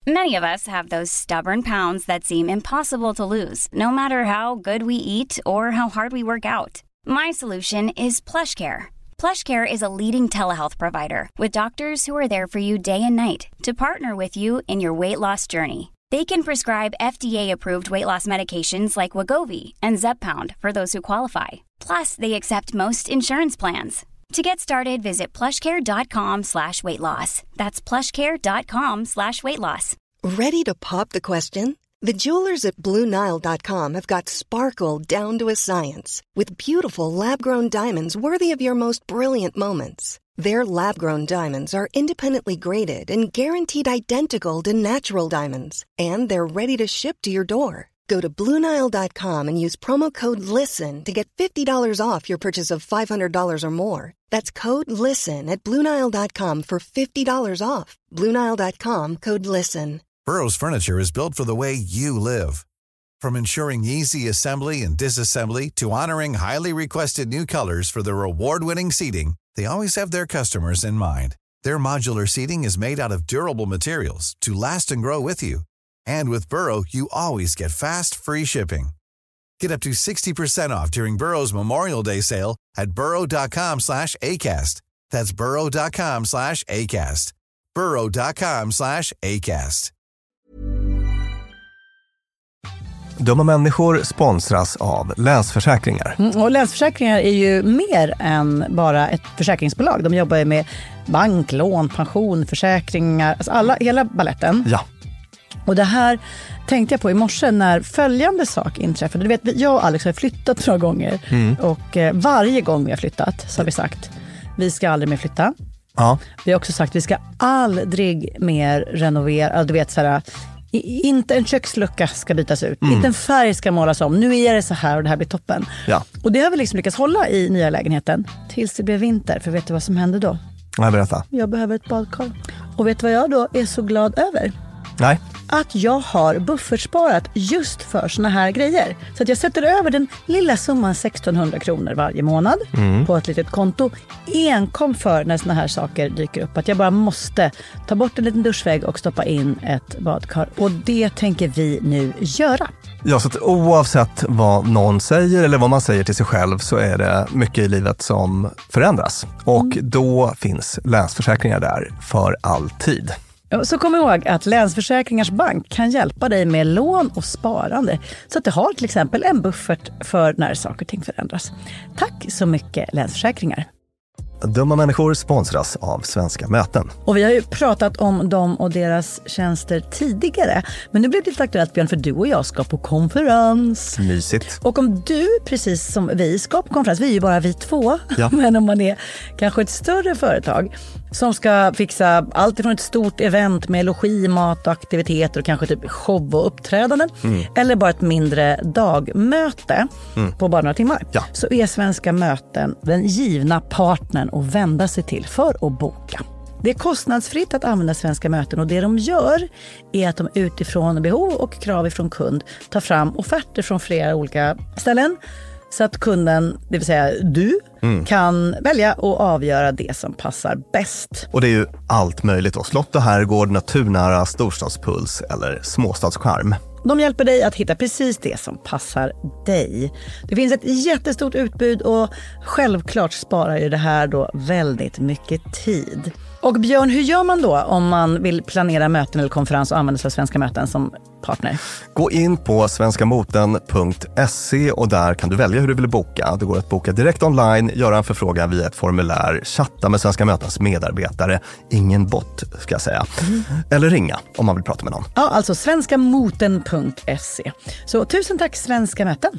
Many of us have those stubborn pounds that seem impossible to lose, no matter how good we eat or how hard we work out. My solution is PlushCare. PlushCare is a leading telehealth provider with doctors who are there for you day and night to partner with you in your weight loss journey. They can prescribe FDA-approved weight loss medications like Wegovy and Zepbound for those who qualify. Plus, they accept most insurance plans. To get started, visit plushcare.com/weightloss. That's plushcare.com/weightloss. Ready to pop the question? The jewelers at BlueNile.com have got sparkle down to a science with beautiful lab-grown diamonds worthy of your most brilliant moments. Their lab-grown diamonds are independently graded and guaranteed identical to natural diamonds. And they're ready to ship to your door. Go to BlueNile.com and use promo code LISTEN to get $50 off your purchase of $500 or more. That's code LISTEN at BlueNile.com for $50 off. BlueNile.com, code LISTEN. Burrow's furniture is built for the way you live. From ensuring easy assembly and disassembly to honoring highly requested new colors for their award-winning seating, they always have their customers in mind. Their modular seating is made out of durable materials to last and grow with you. And with Burrow, you always get fast, free shipping. Get up to 60% off during Burrow's Memorial Day sale at burrow.com/ACAST. That's burrow.com/ACAST. burrow.com/ACAST. Dumma människor sponsras av Länsförsäkringar. Och Länsförsäkringar är ju mer än bara ett försäkringsbolag. De jobbar ju med bank, lån, pension, försäkringar, alltså hela balletten. Ja. Och det här tänkte jag på i morse när följande sak inträffade. Du vet, jag och Alex har flyttat några gånger. Och varje gång vi har flyttat så har vi sagt, vi ska aldrig mer flytta. Ja. Vi har också sagt, vi ska aldrig mer renovera. Du vet så här, inte en kökslucka ska bytas ut. Inte en färg ska målas om. Nu är det så här och det här blir toppen. Ja. Och det har vi liksom lyckats hålla i nya lägenheten tills det blev vinter. För vet du vad som hände då? Nej, berätta. Jag behöver ett badkar. Och vet du vad jag då är så glad över? Nej. Att jag har buffertsparat just för såna här grejer. Så att jag sätter över den lilla summan 1600 kronor varje månad på ett litet konto. Enkom för när såna här saker dyker upp. Att jag bara måste ta bort en liten duschvägg och stoppa in ett badkar. Och det tänker vi nu göra. Ja, så att oavsett vad någon säger eller vad man säger till sig själv så är det mycket i livet som förändras. Och då finns Länsförsäkringar där för alltid. Så kom ihåg att Länsförsäkringars bank kan hjälpa dig med lån och sparande så att du har till exempel en buffert för när saker och ting förändras. Tack så mycket Länsförsäkringar. Dumma människor sponsras av Svenska Möten. Och vi har ju pratat om dem och deras tjänster tidigare. Men nu blir det lite aktuellt, Björn, för du och jag ska på konferens. Mysigt. Och om du, precis som vi, ska på konferens, vi är ju bara vi två. Ja. Men om man är kanske ett större företag som ska fixa allt ifrån ett stort event med logi, mat och aktiviteter och kanske typ show och uppträdanden. Eller bara ett mindre dagmöte på bara några timmar. Ja. Så är Svenska Möten den givna partnern att vända sig till för att boka. Det är kostnadsfritt att använda Svenska Möten och det de gör är att de utifrån behov och krav ifrån kund tar fram offerter från flera olika ställen så att kunden, det vill säga du, kan välja och avgöra det som passar bäst. Och det är ju allt möjligt då. Slott och herrgård, naturnära, storstadspuls eller småstadscharm. De hjälper dig att hitta precis det som passar dig. Det finns ett jättestort utbud och självklart sparar ju det här då väldigt mycket tid. Och Björn, hur gör man då om man vill planera möten eller konferens och använda sig av Svenska Möten som partner? Gå in på svenskamoten.se och där kan du välja hur du vill boka. Det går att boka direkt online, göra en förfrågan via ett formulär, chatta med Svenska Mötens medarbetare, ingen bot ska jag säga, eller ringa om man vill prata med någon. Ja, alltså svenskamoten.se. Så tusen tack Svenska Möten.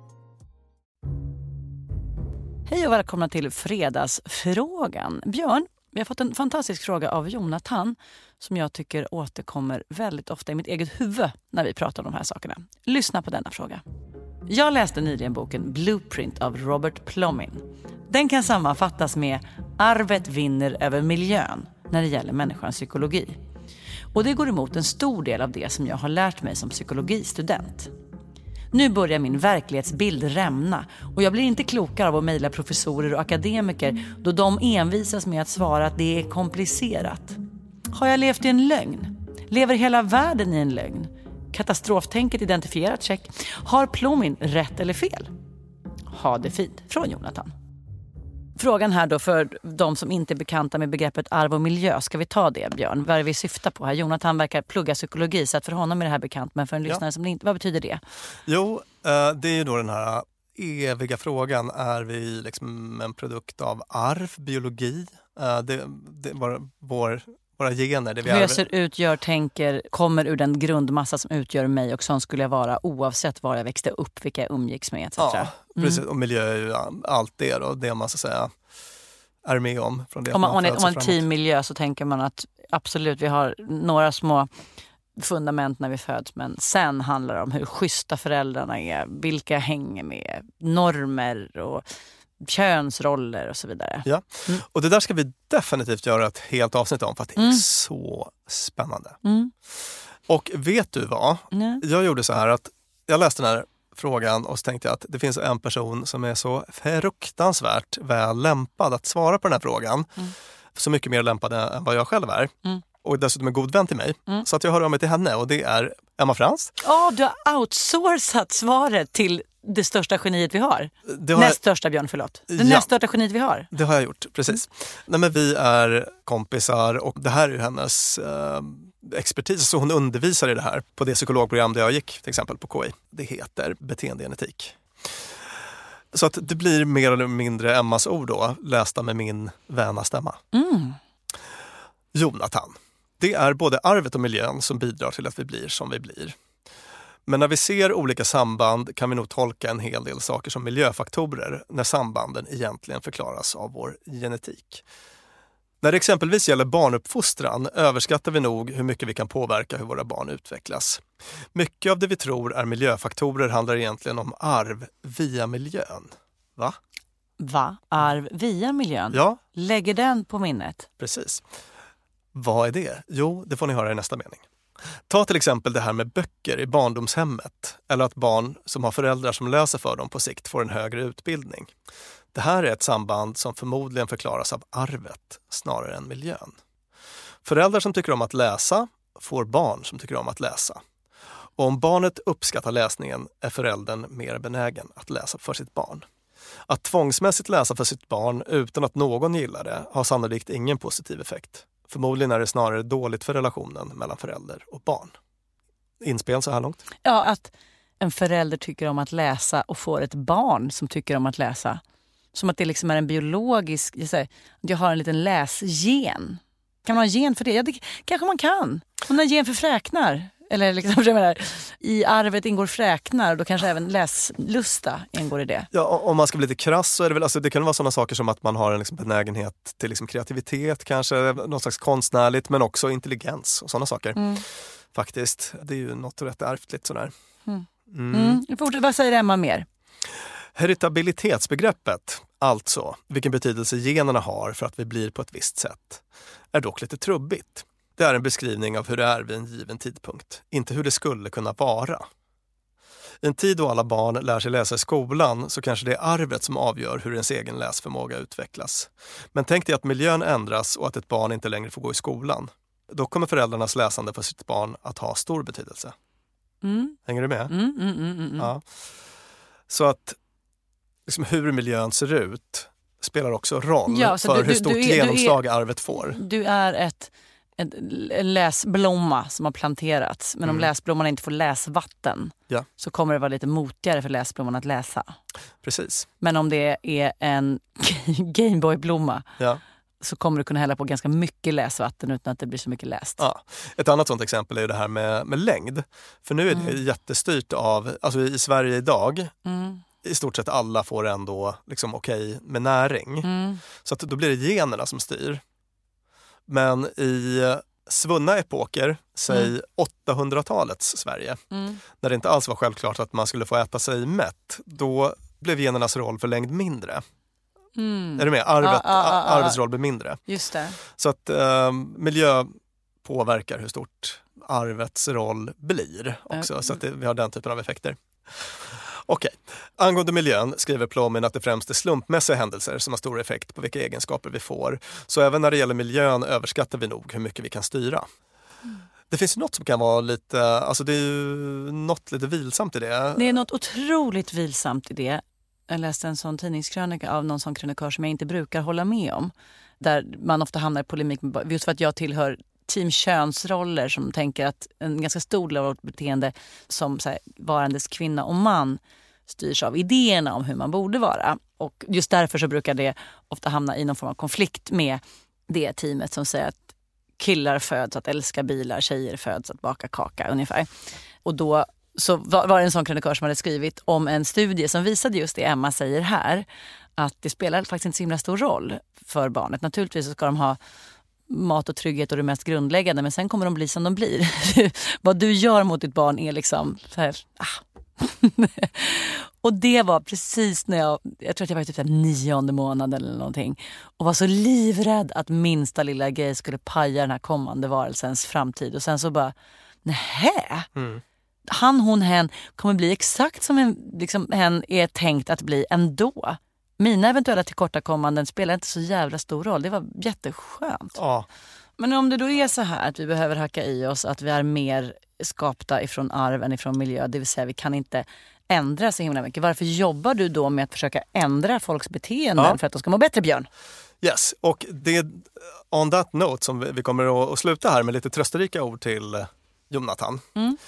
Hej och välkomna till Fredagsfrågan. Björn, vi har fått en fantastisk fråga av Jonathan som jag tycker återkommer väldigt ofta i mitt eget huvud när vi pratar om de här sakerna. Lyssna på denna fråga. Jag läste nyligen boken Blueprint av Robert Plomin. Den kan sammanfattas med arvet vinner över miljön när det gäller människans psykologi. Och det går emot en stor del av det som jag har lärt mig som psykologistudent. Nu börjar min verklighetsbild rämna och jag blir inte klokare av att mejla professorer och akademiker då de envisas med att svara att det är komplicerat. Har jag levt i en lögn? Lever hela världen i en lögn? Katastroftänket identifierat, check. Har Plomin rätt eller fel? Ha det fint, från Jonathan. Frågan här då för de som inte är bekanta med begreppet arv och miljö. Ska vi ta det, Björn? Vad är det vi syftar på här? Jonathan verkar plugga psykologi, så att för honom är det här bekant. Men för en lyssnare som inte, vad betyder det? Jo, det är ju då den här eviga frågan. Är vi liksom en produkt av arv, biologi? Det var våra gener. Det vi hur jag ser ut, gör, tänker, kommer ur den grundmassa som utgör mig, och sån skulle jag vara oavsett var jag växte upp, vilka jag umgicks med, etc. Ja, precis. Och miljö är ju allt det då, det man så säga är med om. Från det om man teammiljö så tänker man att absolut, vi har några små fundament när vi föds, men sen handlar det om hur schyssta föräldrarna är, vilka hänger med, normer och könsroller och så vidare. Ja, och det där ska vi definitivt göra ett helt avsnitt om, för att det är så spännande. Och vet du vad? Jag gjorde så här att jag läste den här frågan och så tänkte jag att det finns en person som är så fruktansvärt väl lämpad att svara på den här frågan. Så mycket mer lämpad än vad jag själv är. Och dessutom en god vän till mig. Så att jag hör av mig till henne, och det är Emma Frans. Du har outsourcat svaret till det största geniet vi har. Näst största, Björn, förlåt. Näst största geniet vi har. Det har jag gjort, precis. Nej, men vi är kompisar, och det här är ju hennes expertis. Så hon undervisar i det här på det psykologprogram där jag gick, till exempel på KI. Det heter beteendegenetik. Så att det blir mer eller mindre Emmas ord då, lästa med min väna stämma. Jonathan. Det är både arvet och miljön som bidrar till att vi blir som vi blir. Men när vi ser olika samband kan vi nog tolka en hel del saker som miljöfaktorer när sambanden egentligen förklaras av vår genetik. När det exempelvis gäller barnuppfostran överskattar vi nog hur mycket vi kan påverka hur våra barn utvecklas. Mycket av det vi tror är miljöfaktorer handlar egentligen om arv via miljön. Va? Arv via miljön? Ja. Lägger den på minnet? Precis. Vad är det? Jo, det får ni höra i nästa mening. Ta till exempel det här med böcker i barndomshemmet, eller att barn som har föräldrar som läser för dem på sikt får en högre utbildning. Det här är ett samband som förmodligen förklaras av arvet snarare än miljön. Föräldrar som tycker om att läsa får barn som tycker om att läsa. Och om barnet uppskattar läsningen är föräldern mer benägen att läsa för sitt barn. Att tvångsmässigt läsa för sitt barn utan att någon gillar det har sannolikt ingen positiv effekt. Förmodligen är det snarare dåligt för relationen mellan förälder och barn. Inspel så här långt? Ja, att en förälder tycker om att läsa och får ett barn som tycker om att läsa. Som att det liksom är en biologisk... Jag har en liten läsgen. Kan man ha en gen för det? Ja, det kanske man kan. Om en gen för fräknar. Eller liksom, jag menar, i arvet ingår fräknar, och då kanske även läslusta ingår i det. Ja, om man ska bli lite krass så är det väl, alltså, det kan vara sådana saker som att man har en liksom benägenhet till liksom kreativitet, kanske något slags konstnärligt, men också intelligens och sådana saker. Faktiskt, det är ju något rätt ärftligt sådär. Vad säger Emma mer? Heritabilitetsbegreppet, alltså vilken betydelse generna har för att vi blir på ett visst sätt, är dock lite trubbigt. Det är en beskrivning av hur det är vid en given tidpunkt, inte hur det skulle kunna vara. I en tid då alla barn lär sig läsa i skolan så kanske det är arvet som avgör hur ens egen läsförmåga utvecklas. Men tänk dig att miljön ändras och att ett barn inte längre får gå i skolan. Då kommer föräldrarnas läsande för sitt barn att ha stor betydelse. Hänger du med? Ja. Så att liksom, hur miljön ser ut spelar också roll för hur stort genomslag arvet får. Du är en läsblomma som har planterats. Men om läsblomman inte får läsvatten så kommer det vara lite motigare för läsblomman att läsa. Precis. Men om det är en Gameboy-blomma så kommer du kunna hälla på ganska mycket läsvatten utan att det blir så mycket läst. Ja. Ett annat sånt exempel är ju det här med längd. För nu är det jättestyrt av, alltså i Sverige idag, i stort sett alla får ändå liksom okej med näring. Så att då blir det generna som styr. Men i svunna epoker, säg 800-talets Sverige, när det inte alls var självklart att man skulle få äta sig mätt, då blev genernas roll för längd mindre. Är du med? Arvets roll blir mindre. Just det. Så att miljö påverkar hur stort arvets roll blir också, så att vi har den typen av effekter. Okej. Angående miljön skriver Plomin att det främst är slumpmässiga händelser som har stor effekt på vilka egenskaper vi får. Så även när det gäller miljön överskattar vi nog hur mycket vi kan styra. Det finns ju något som kan vara lite, alltså det är ju något lite vilsamt i det. Det är något otroligt vilsamt i det. Jag läste en sån tidningskrönika av någon sån krönikör som jag inte brukar hålla med om. Där man ofta hamnar i polemik just för att jag tillhör team könsroller som tänker att en ganska stor del av vårt beteende som så här, varandes kvinna och man styrs av idéerna om hur man borde vara. Och just därför så brukar det ofta hamna i någon form av konflikt med det teamet som säger att killar föds att älska bilar, tjejer föds att baka kaka ungefär. Och då så var det en sån krönikör som hade skrivit om en studie som visade just det Emma säger här. Att det spelar faktiskt inte så himla stor roll för barnet. Naturligtvis så ska de ha mat och trygghet och det mest grundläggande. Men sen kommer de bli som de blir. Vad du gör mot ditt barn är liksom så här... Och det var precis när jag tror att jag var typ 9:e månaden eller någonting. Och var så livrädd att minsta lilla grej skulle paja den här kommande varelsens framtid. Och sen så bara, nähä? Han, hon, hen kommer bli exakt som hen är tänkt att bli ändå. Mina eventuella tillkortakommanden spelar inte så jävla stor roll. Det var jätteskönt. Ja. Men om det då är så här att vi behöver hacka i oss att vi är mer skapta ifrån arv än ifrån miljö. Det vill säga vi kan inte ändra så himla mycket. Varför jobbar du då med att försöka ändra folks beteenden för att de ska må bättre, Björn? Yes, och det är on that note som vi kommer att sluta här med lite trösterika ord till Jonathan.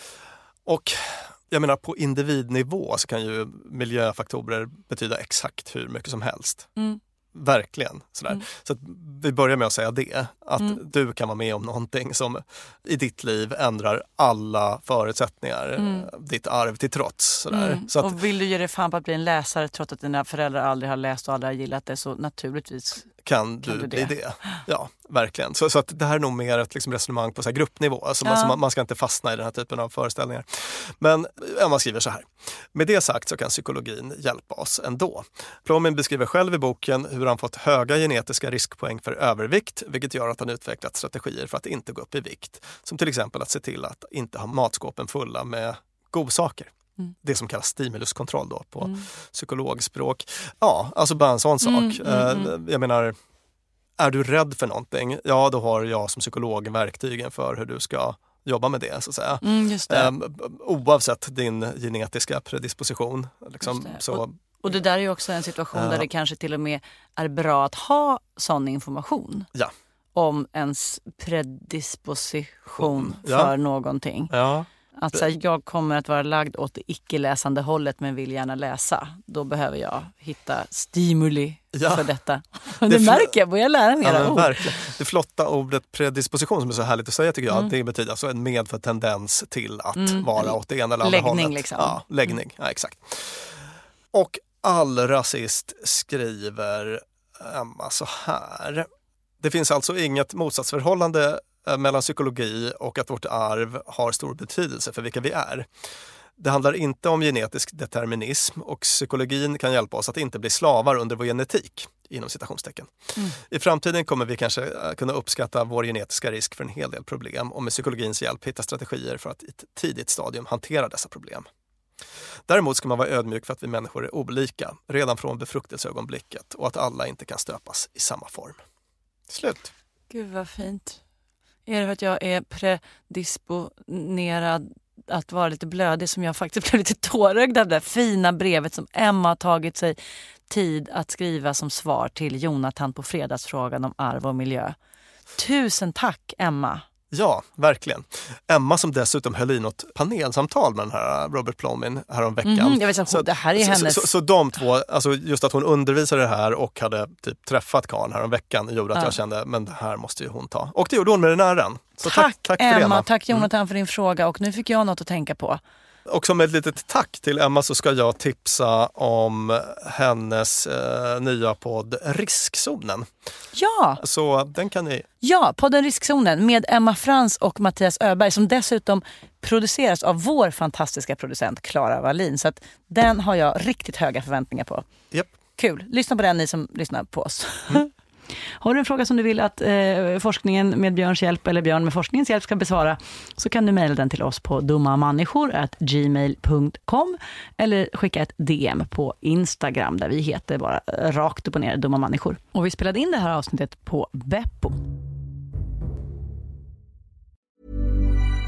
Och jag menar på individnivå så kan ju miljöfaktorer betyda exakt hur mycket som helst. Verkligen. Sådär. Så att vi börjar med att säga det. Att du kan vara med om någonting som i ditt liv ändrar alla förutsättningar. Ditt arv till trots. Sådär. Så att, och vill du ge dig fan på att bli en läsare trots att dina föräldrar aldrig har läst och aldrig har gillat det, så naturligtvis kan du bli det. Ja, verkligen. Så att det här är nog mer ett liksom resonemang på så här gruppnivå. Alltså man ska inte fastna i den här typen av föreställningar. Men Emma skriver så här. Med det sagt så kan psykologin hjälpa oss ändå. Plomin beskriver själv i boken hur han fått höga genetiska riskpoäng för övervikt, vilket gör att han utvecklat strategier för att inte gå upp i vikt. Som till exempel att se till att inte ha matskåpen fulla med godsaker. Det som kallas stimuluskontroll då på psykologspråk. Ja, alltså bara en sån sak. Jag menar, är du rädd för någonting? Ja, då har jag som psykolog verktygen för hur du ska jobba med det, så att säga. Just det. Oavsett din genetiska predisposition. Liksom, så. Och det där är ju också en situation där det kanske till och med är bra att ha sån information. Ja. Om ens predisposition för någonting. Ja. Alltså jag kommer att vara lagd åt det icke-läsande hållet men vill gärna läsa. Då behöver jag hitta stimuli för detta. Det märker jag, börjar lära mig era ord. Verkligen. Det flotta ordet predisposition som är så härligt att säga tycker jag. Det betyder alltså en medfödd tendens till att vara åt det ena eller andra hållet. Läggning liksom. Ja, läggning. Ja, exakt. Och allra sist skriver Emma så här. Det finns alltså inget motsatsförhållande mellan psykologi och att vårt arv har stor betydelse för vilka vi är. Det handlar inte om genetisk determinism och psykologin kan hjälpa oss att inte bli slavar under vår genetik, inom citationstecken. I framtiden kommer vi kanske kunna uppskatta vår genetiska risk för en hel del problem och med psykologins hjälp hitta strategier för att i ett tidigt stadium hantera dessa problem. Däremot ska man vara ödmjuk för att vi människor är olika, redan från befruktelseögonblicket och att alla inte kan stöpas i samma form. Slut. Gud vad fint. Är det för att jag är predisponerad att vara lite blödig som jag faktiskt blev lite tårögd av det där fina brevet som Emma har tagit sig tid att skriva som svar till Jonathan på fredagsfrågan om arv och miljö. Tusen tack Emma. Ja, verkligen. Emma som dessutom höll i något panelsamtal med den här Robert Plomin häromveckan. Jag vet så det här är hennes... Så de två, alltså just att hon undervisade det här och hade typ träffat Karl häromveckan gjorde att jag kände, men det här måste ju hon ta. Och det gjorde hon med den äran. Så tack för Emma, det, Emma. Tack Jonathan för din fråga och nu fick jag något att tänka på. Och som ett litet tack till Emma så ska jag tipsa om hennes nya podd Riskzonen. Ja! Så den kan ni... Ja, podden Riskzonen med Emma Frans och Mattias Öberg som dessutom produceras av vår fantastiska producent Clara Wallin. Så att den har jag riktigt höga förväntningar på. Yep. Kul. Lyssna på den ni som lyssnar på oss. Har du en fråga som du vill att forskningen med Björns hjälp eller Björn med forskningens hjälp ska besvara så kan du mejla den till oss på dummamänniskor@gmail.com eller skicka ett DM på Instagram där vi heter bara rakt upp och ner Dumma Människor. Och vi spelade in det här avsnittet på Beppo.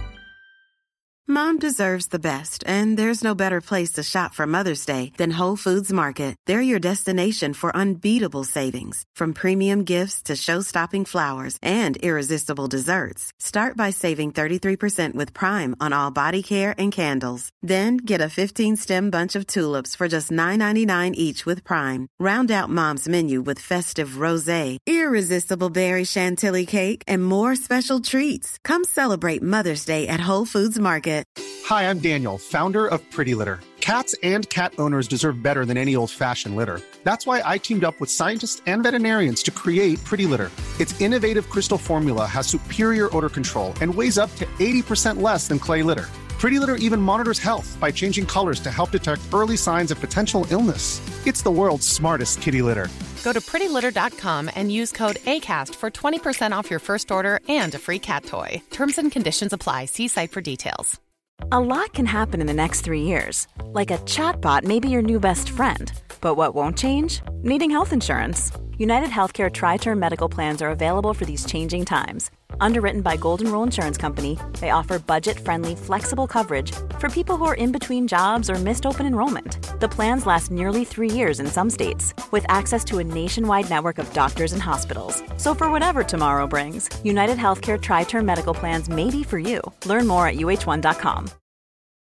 Mom deserves the best, and there's no better place to shop for Mother's Day than Whole Foods Market. They're your destination for unbeatable savings, from premium gifts to show-stopping flowers and irresistible desserts. Start by saving 33% with Prime on all body care and candles. Then get a 15-stem bunch of tulips for just $9.99 each with Prime. Round out Mom's menu with festive rosé, irresistible berry chantilly cake, and more special treats. Come celebrate Mother's Day at Whole Foods Market. Hi, I'm Daniel, founder of Pretty Litter. Cats and cat owners deserve better than any old-fashioned litter. That's why I teamed up with scientists and veterinarians to create Pretty Litter. Its innovative crystal formula has superior odor control and weighs up to 80% less than clay litter. Pretty Litter even monitors health by changing colors to help detect early signs of potential illness. It's the world's smartest kitty litter. Go to prettylitter.com and use code ACAST for 20% off your first order and a free cat toy. Terms and conditions apply. See site for details. A lot can happen in the next 3 years. Like a chatbot may be your new best friend. But what won't change? Needing health insurance. United Healthcare Tri-Term Medical Plans are available for these changing times. Underwritten by Golden Rule Insurance Company, they offer budget-friendly, flexible coverage for people who are in between jobs or missed open enrollment. The plans last nearly 3 years in some states, with access to a nationwide network of doctors and hospitals. So for whatever tomorrow brings, United Healthcare Tri-Term Medical Plans may be for you. Learn more at uh1.com.